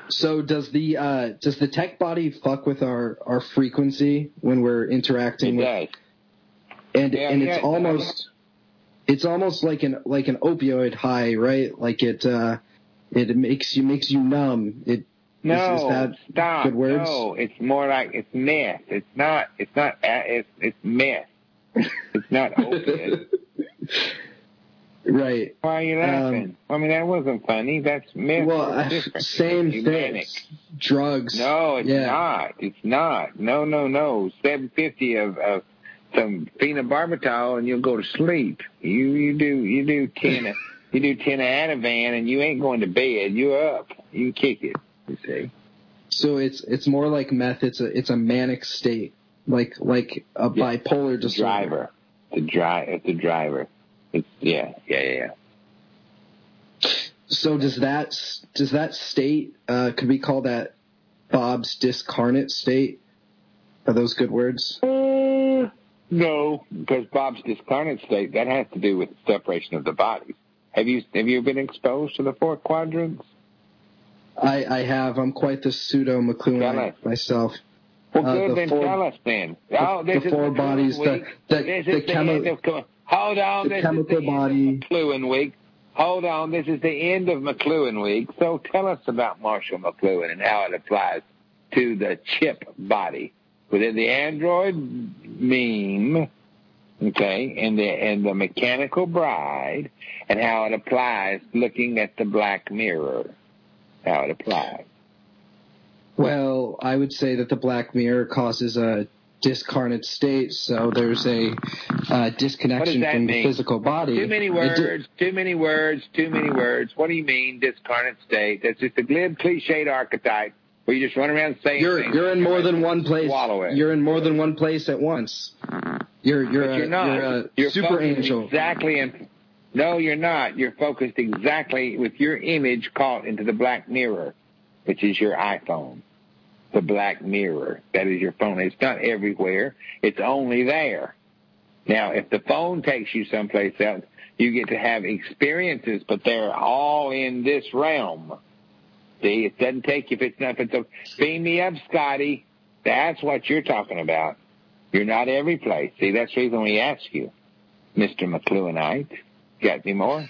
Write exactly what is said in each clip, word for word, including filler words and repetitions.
So does the uh, does the tech body fuck with our, our frequency when we're interacting it with? Does. And yeah, and yeah, it's almost it's almost like an like an opioid high, right? Like it uh, it makes you makes you numb. It no is, is that stop. good words? No, it's more like it's meth. It's not. It's not. It's it's meth. It's not opiate. Right. Why are you laughing? Um, I mean, that wasn't funny. That's meth. Well, uh, same thing. Drugs. No, it's yeah. not. It's not. No, no, no. seven fifty of, of some phenobarbital and you'll go to sleep. You you do you do ten you do ten Ativan and you ain't going to bed. You're up. You kick it. You see. So it's it's more like meth. It's a it's a manic state, like like a yeah. bipolar disorder. Driver. The dri It's the driver. It's yeah yeah yeah. yeah. So does that does that state uh, could we call that Bob's discarnate state? Are those good words? Uh, no, because Bob's discarnate state that has to do with the separation of the bodies. Have you have you been exposed to the four quadrants? I, I have. I'm quite the pseudo McLuhan myself. Well, uh, good. the Then four, tell us then. Oh, the, this the is four McLuhan bodies. week. The the, this the, is the chemi- end of, hold on. The this chemical is the body. End of McLuhan week. Hold on. This is the end of McLuhan week. So tell us about Marshall McLuhan and how it applies to the chip body within the android meme. Okay, and the and the mechanical bride, and how it applies looking at the Black Mirror. How it applies. Well, I would say that the Black Mirror causes a discarnate state, so there's a uh, disconnection from mean? the physical body. Too many words, di- too many words, too many words. What do you mean, discarnate state? That's just a glib, cliched archetype where you just run around saying you're, things. You're in more than one place. Swallow it. You're in more than one place at once. You're you're but a, you're not. You're a you're super angel. Exactly. In, no, you're not. You're focused exactly with your image caught into the Black Mirror, which is your iPhone. The Black Mirror. That is your phone. It's not everywhere. It's only there. Now, if the phone takes you someplace else, you get to have experiences, but they're all in this realm. See, it doesn't take you if it's not. If it's a, beam me up, Scotty. That's what you're talking about. You're not every place. See, that's the reason we ask you, Mister McLuhanite. Got any more?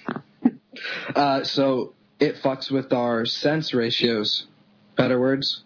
Uh, so it fucks with our sense ratios. Better words?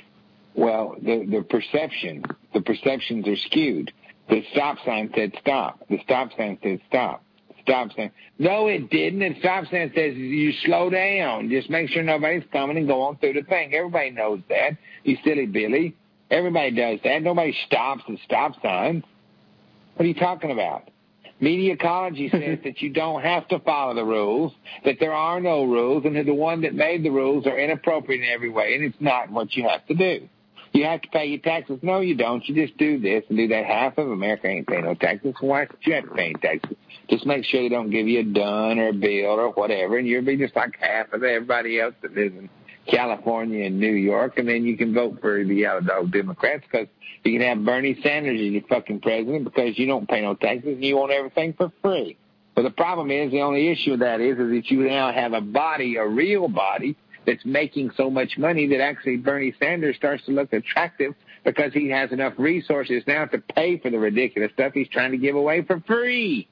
Well, the the perception, the perceptions are skewed. The stop sign said stop. The stop sign said stop. Stop sign. No, it didn't. The stop sign says you slow down. Just make sure nobody's coming and go on through the thing. Everybody knows that. You silly Billy. Everybody does that. Nobody stops at stop signs. What are you talking about? Media ecology says that you don't have to follow the rules, that there are no rules, and that the one that made the rules are inappropriate in every way, and it's not what you have to do. You have to pay your taxes. No, you don't. You just do this and do that. Half of America ain't paying no taxes. Why should you have to pay any taxes? Just make sure they don't give you a dun or a bill or whatever, and you'll be just like half of everybody else that lives in California and New York, and then you can vote for the uh, Democrats because you can have Bernie Sanders as your fucking president because you don't pay no taxes and you want everything for free. But the problem is, the only issue with that is, is that you now have a body, a real body, that's making so much money that actually Bernie Sanders starts to look attractive because he has enough resources now to pay for the ridiculous stuff he's trying to give away for free.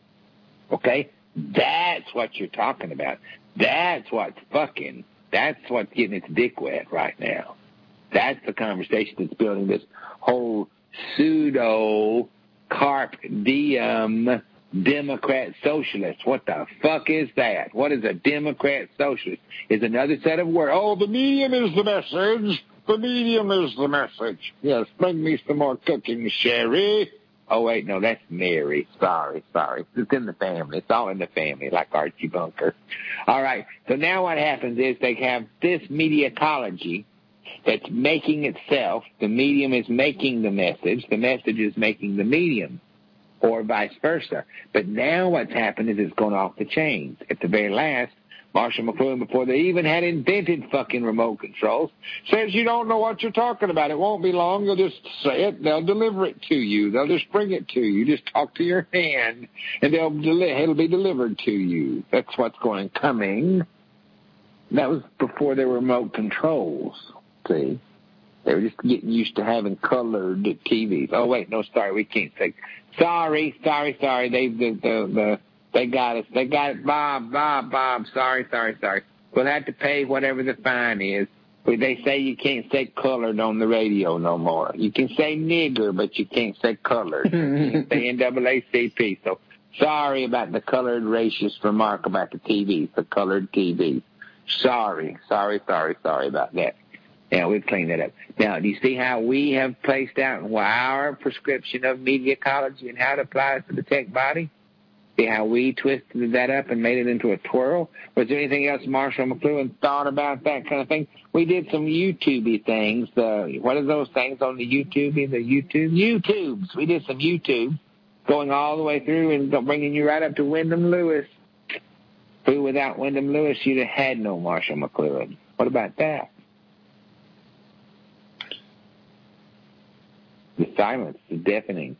Okay? That's what you're talking about. That's what's fucking, that's what's getting its dick wet right now. That's the conversation that's building this whole pseudo carp diem Democrat socialist. What the fuck is that? What is a Democrat socialist? Is another set of words. Oh, the medium is the message. The medium is the message. Yes, bring me some more cooking, Sherry. Oh, wait, no, that's Mary. Sorry, sorry. It's in the family. It's all in the family, like Archie Bunker. All right, so now what happens is they have this media ecology that's making itself. The medium is making the message. The message is making the medium, or vice versa. But now what's happened is it's gone off the chains. At the very last, Marshall McLuhan, before they even had invented fucking remote controls, says you don't know what you're talking about. It won't be long. You'll just say it. They'll deliver it to you. They'll just bring it to you. Just talk to your hand, and they'll deli- it'll be delivered to you. That's what's going coming. that was before there were remote controls. See, they were just getting used to having colored T Vs. Oh wait, no, sorry, we can't say. Sorry, sorry, sorry. They the the, the they got us. They got it. Bob, Bob, Bob. Sorry, sorry, sorry. We'll have to pay whatever the fine is. But they say you can't say colored on the radio no more. You can say nigger, but you can't say colored. You can say N double A C P. So sorry about the colored racist remark about the T Vs, the colored T Vs. Sorry, sorry, sorry, sorry about that. Yeah, we've cleaned that up. Now, do you see how we have placed out our prescription of media ecology and how it applies to the tech body? See how we twisted that up and made it into a twirl? Was there anything else Marshall McLuhan thought about that kind of thing? We did some YouTube-y things. The, what are those things on the YouTube? The YouTube? YouTubes. We did some YouTube going all the way through and bringing you right up to Wyndham Lewis. Who, without Wyndham Lewis, you'd have had no Marshall McLuhan. What about that? The silence is deafening.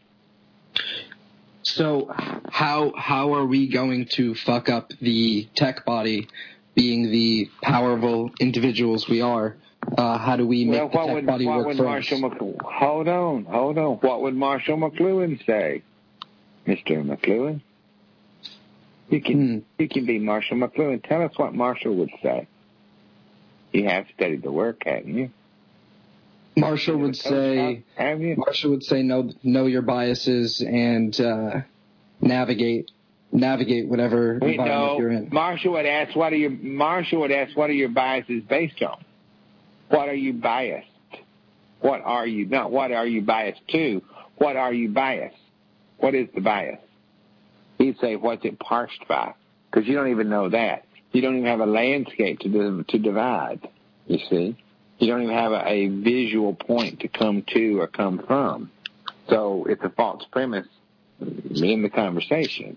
So how how are we going to fuck up the tech body, being the powerful individuals we are? Uh, how do we make well, the tech would, body work would for Marshall us? McLuhan, hold on, hold on. What would Marshall McLuhan say, Mister McLuhan? You can hmm. you can be Marshall McLuhan. Tell us what Marshall would say. You have studied the work, haven't you? Marshall would say, Marshall would say, know know your biases and uh, navigate navigate whatever Wait, environment no. you're in. Marshall would ask, what are your Marshall would ask, what are your biases based on? What are you biased? What are you not? What are you biased to? What are you biased? What is the bias? He'd say, what's it parsed by? Because you don't even know that. You don't even have a landscape to to divide. You see. You don't even have a, a visual point to come to or come from. So it's a false premise in the conversation.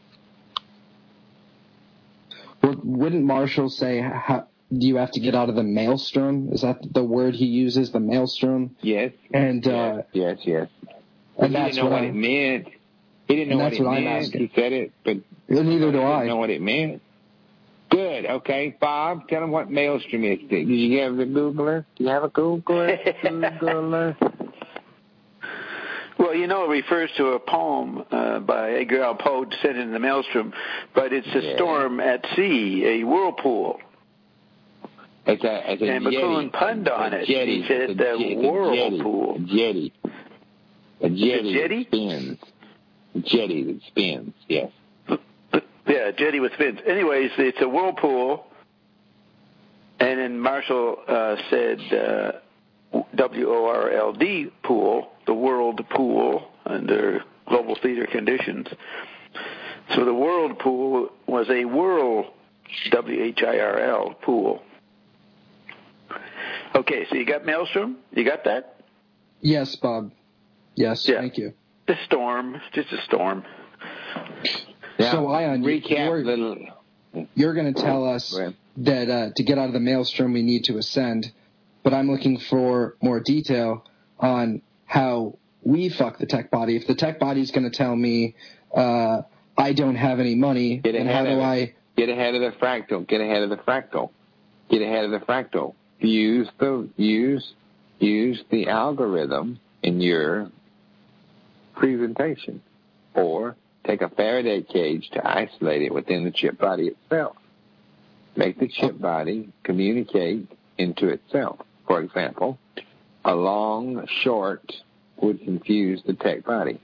Well, wouldn't Marshall say, how, do you have to get out of the maelstrom? Is that the word he uses, the maelstrom? Yes. And yes, uh, yes, yes. And he that's didn't know what, what I, it meant. He didn't know what it what meant. He said it, but neither do he I. didn't know what it meant. Good. Okay, Bob, tell him what maelstrom is. Did you have the Googler? Do you have a Googler? Googler? Well, you know, it refers to a poem uh, by Edgar Allan Poe set in the maelstrom, but it's a yeah. storm at sea, a whirlpool. It's a, it's a and jetty. McLuhan punned on it. Jetty. He said it's a, a whirlpool. A jetty. A jetty. A jetty? That spins. A jetty that spins, yes. Yeah, jetty with fins. Anyways, it's a whirlpool, and then Marshall uh, said uh, W O R L D pool, the world pool under global theater conditions. So the world pool was a whirl, W H I R L pool. Okay, so you got maelstrom? You got that? Yes, Bob. Yes, yeah. Thank you. The storm, just a storm. Yeah. So, Ion, recap you're, little. you're going to tell us that uh, to get out of the maelstrom we need to ascend, but I'm looking for more detail on how we fuck the tech body. If the tech body is going to tell me uh, I don't have any money, then how do I... Get ahead of the fractal. Get ahead of the fractal. Get ahead of the fractal. Use the use use the algorithm in your presentation, or take a Faraday cage to isolate it within the chip body itself. Make the chip body communicate into itself. For example, a long short would confuse the tech body.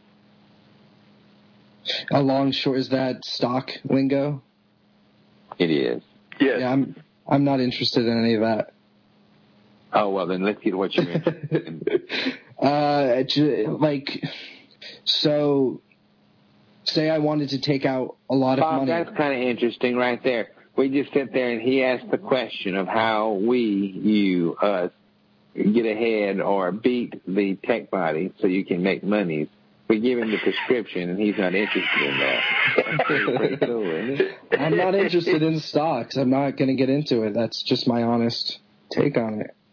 A long short, is that stock lingo? It is. Yes. Yeah, I'm I'm not interested in any of that. Oh, well, then let's get what you're interested in. uh, like, so, say I wanted to take out a lot of Bob, money. That's kind of interesting right there. We just sit there and he asked the question of how we, you, us, get ahead or beat the tech body so you can make money. We give him the prescription and he's not interested in that. That's pretty cool, isn't it? I'm not interested in stocks. I'm not going to get into it. That's just my honest take on it.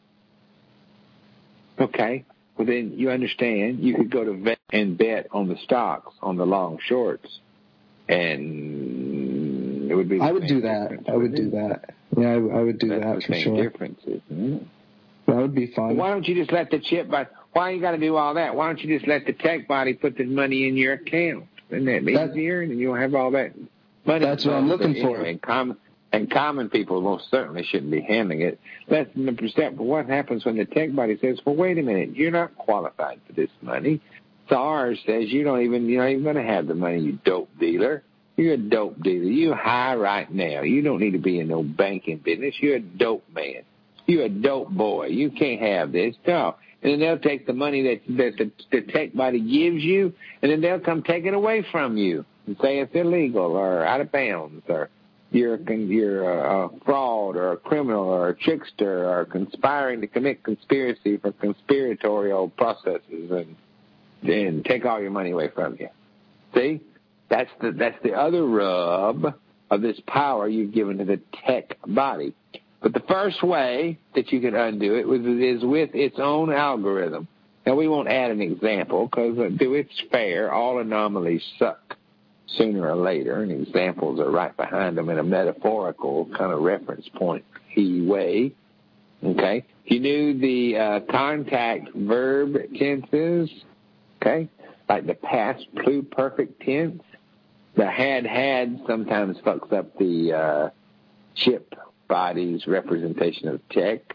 Okay. Well, then you understand. You could go to vet and bet on the stocks, on the long shorts, and It would be. I would do that. I would do that. Yeah, I, I would do That's that the for same sure. difference, isn't it? That would be fun. Why don't you just let the chip body? Why you got to do all that? Why don't you just let the tech body put the money in your account? Isn't that easier? And you'll have all that money. That's what I'm looking anyway, for. And common, and common people most certainly shouldn't be handling it. Less than a percent. But what happens when the tech body says, "Well, wait a minute, you're not qualified for this money." SARS says you don't even you're not even going to have the money, you dope dealer. You're a dope dealer. You're high right now. You don't need to be in no banking business. You're a dope man. You're a dope boy. You can't have this. No. And then they'll take the money that, that the, the tech body gives you, and then they'll come take it away from you and say it's illegal or out of bounds or you're, you're a, a fraud or a criminal or a trickster or conspiring to commit conspiracy for conspiratorial processes and, and take all your money away from you. See? That's the that's the other rub of this power you've given to the tech body. But the first way that you can undo it is with its own algorithm. Now, we won't add an example because, to its fair, all anomalies suck sooner or later, and examples are right behind them in a metaphorical kind of reference point way. Okay? If you knew the uh, contact verb tenses, okay, like the past pluperfect tense, the had had sometimes fucks up the uh, chip body's representation of tech.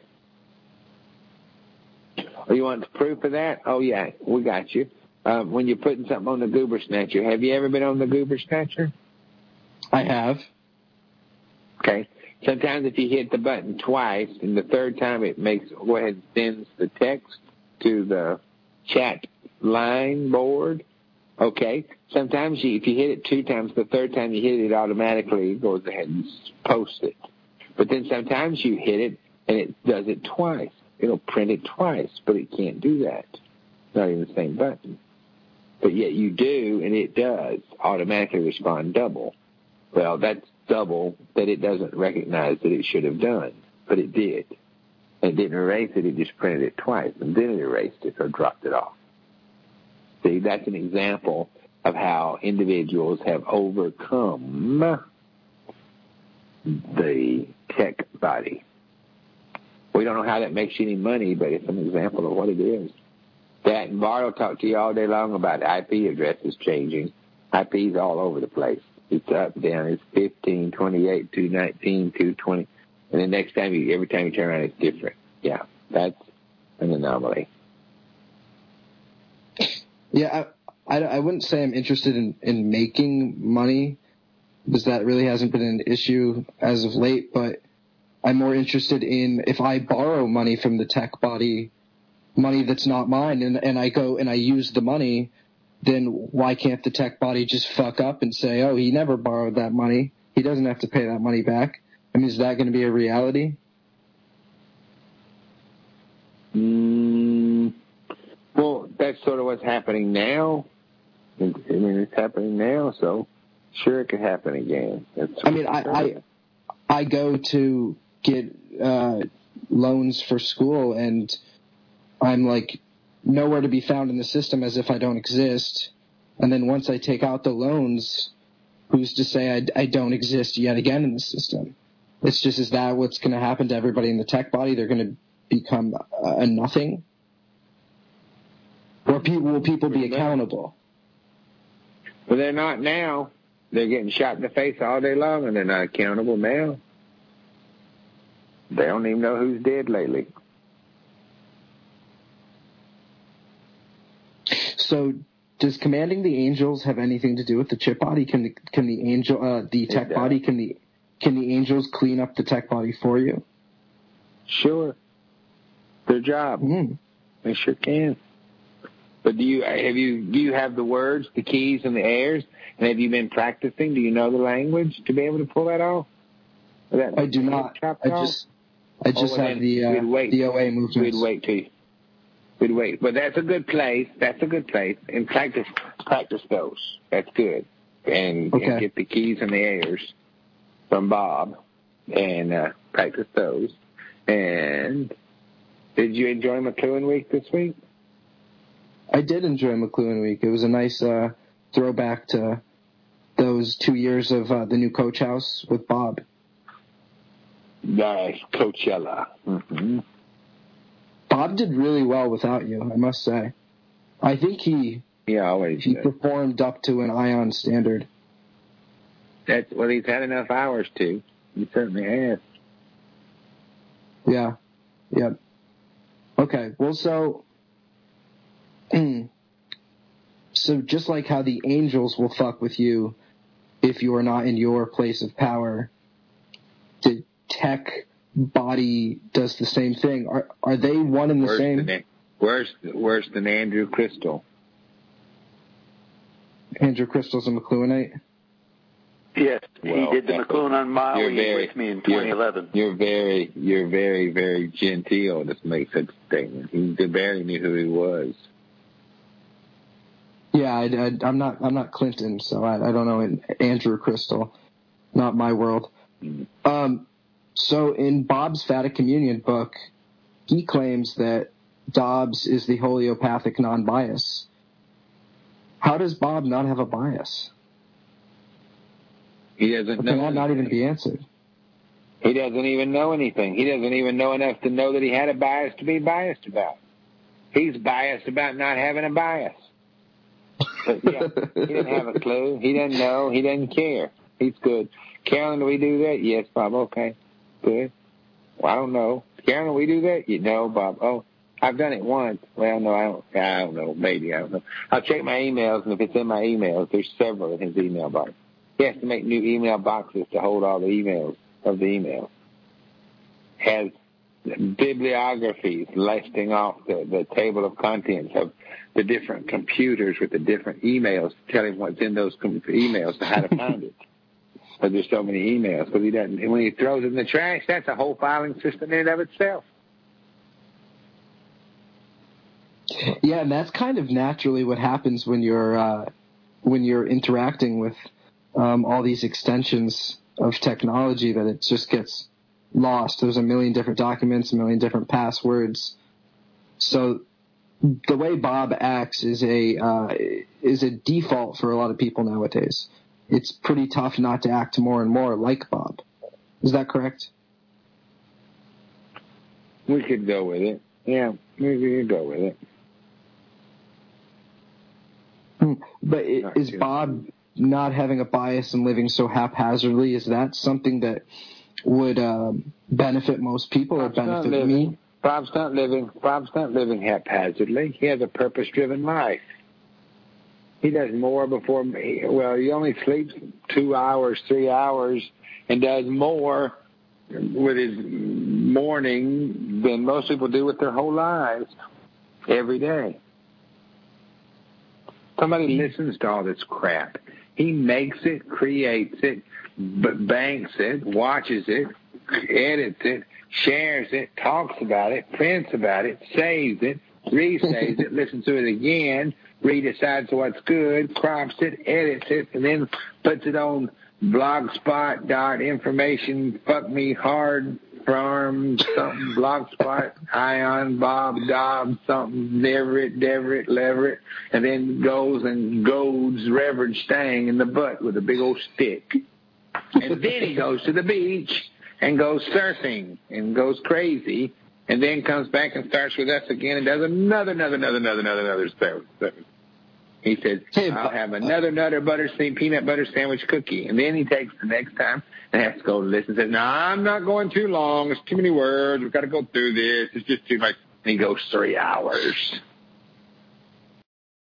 Oh, you want proof of that? Oh, yeah, we got you. Um, when you're putting something on the Goober Snatcher, have you ever been on the Goober Snatcher? I have. Okay. Sometimes if you hit the button twice, and the third time it makes go ahead and sends the text to the chat line board. Okay. Sometimes you, if you hit it two times, the third time you hit it, it automatically goes ahead and posts it. But then sometimes you hit it and it does it twice. It'll print it twice, but it can't do that. Not even the same button. But yet you do, and it does automatically respond double. Well, that's double that it doesn't recognize that it should have done, but it did. And it didn't erase it, it just printed it twice, and then it erased it or dropped it off. See, that's an example of how individuals have overcome the tech body. We don't know how that makes you any money, but it's an example of what it is. That and Bart will talk to you all day long about I P addresses changing. I P's all over the place. It's up, down. It's fifteen, twenty-eight, two nineteen, two twenty. And the next time you, every time you turn around, it's different. Yeah, that's an anomaly. Yeah, I, I, I wouldn't say I'm interested in, in making money, because that really hasn't been an issue as of late, but I'm more interested in if I borrow money from the tech body, money that's not mine, and, and I go and I use the money, then why can't the tech body just fuck up and say, oh, he never borrowed that money. He doesn't have to pay that money back. I mean, is that going to be a reality? Mm, well, that's sort of what's happening now. I mean, it's happening now, so sure it could happen again. That's I mean, I, I I go to get uh, loans for school, and I'm like nowhere to be found in the system, as if I don't exist. And then once I take out the loans, who's to say I, I don't exist yet again in the system? It's just, is that what's going to happen to everybody in the tech body? They're going to become a, a nothing? Or pe- will people be accountable? Well, they're not now. They're getting shot in the face all day long, and they're not accountable now. They don't even know who's dead lately. So, does commanding the angels have anything to do with the chip body? Can the can the angel uh, the tech body can the can the angels clean up the tech body for you? Sure, their job. Mm. They sure can. But do you have you do you have the words, the keys, and the airs? And have you been practicing? Do you know the language to be able to pull that off? That I do not. I off? just I just oh, well, have the uh, the O A movements. We'd wait till you. We'd wait. But that's a good place. That's a good place. And practice practice those. That's good. And, okay. and get the keys and the airs from Bob and uh, practice those. And did you enjoy McLuhan Week this week? I did enjoy McLuhan Week. It was a nice uh, throwback to those two years of uh, the new Coach House with Bob? Nice, Coachella. Mm-hmm. Bob did really well without you, I must say. I think he he always he did. performed up to an Ion standard. That's well, he's had enough hours to. He certainly has. Yeah. Yep. Okay. Well, so, so just like how the angels will fuck with you if you are not in your place of power, the tech body does the same thing. Are are they one and the worse same? Than, worse, worse than Andrew Crystal. Andrew Crystal's a McLuhanite? Yes, well, he did the McLuhan on Maui very, with me in twenty eleven. You're, you're very, you're very, very genteel to make such a statement. He barely knew who he was. Yeah, I, I, I'm not. I'm not Clinton, so I, I don't know Andrew Crystal. Not my world. Mm. Um, so in Bob's Phatic Communion book, he claims that Dobbs is the holeopathic non-bias. How does Bob not have a bias? He doesn't Or know. Can that not even be answered? He doesn't even know anything. He doesn't even know enough to know that he had a bias to be biased about. He's biased about not having a bias. But yeah, he didn't have a clue. He didn't know. He didn't care. He's good. Carolyn, do we do that? Yes, Bob. Okay. Good. Well, I don't know. Carolyn, do we do that? You know, Bob. Oh, I've done it once. Well, no, I don't. I don't know. Maybe. I don't know. I'll check my emails, and if it's in my emails, there's several in his email box. He has to make new email boxes to hold all the emails of the email. Has bibliographies listing off the, the table of contents of the different computers with the different emails, telling what's in those com- emails and how to find it. Because there's so many emails. Because he doesn't. And when he throws it in the trash, that's a whole filing system in and of itself. Yeah, and that's kind of naturally what happens when you're uh, when you're interacting with um, all these extensions of technology, that it just gets lost. There's a million different documents, a million different passwords. So the way Bob acts is a uh, is a default for a lot of people nowadays. It's pretty tough not to act more and more like Bob. Is that correct? We could go with it. Yeah, we could go with it. But Not is Bob not having a bias and living so haphazardly, is that something that would um, benefit most people or Bob's benefit not me? living. Bob's not living. Bob's not living haphazardly. He has a purpose-driven life. He does more before me. Well, he only sleeps two hours, three hours, and does more with his morning than most people do with their whole lives every day. Somebody listens to all this crap. He makes it, creates it, b- banks it, watches it, edits it, shares it, talks about it, prints about it, saves it, resaves it, listens to it again, redecides what's good, crops it, edits it, and then puts it on blogspot dot information, fuck me hard, farm, something, blogspot, Ion, Bob, Dobbs, something, Deverett, Deverett, Leverett, and then goes and goads Reverend Stang in the butt with a big old stick. And then he goes to the beach and goes surfing and goes crazy, and then comes back and starts with us again and does another, another, another, another, another, another service. He said, Hey, I'll have another nutter butter peanut butter sandwich cookie. And then he takes the next time and has to go to listen and says, no, I'm not going too long. It's too many words. We've got to go through this. It's just too much. And he goes three hours.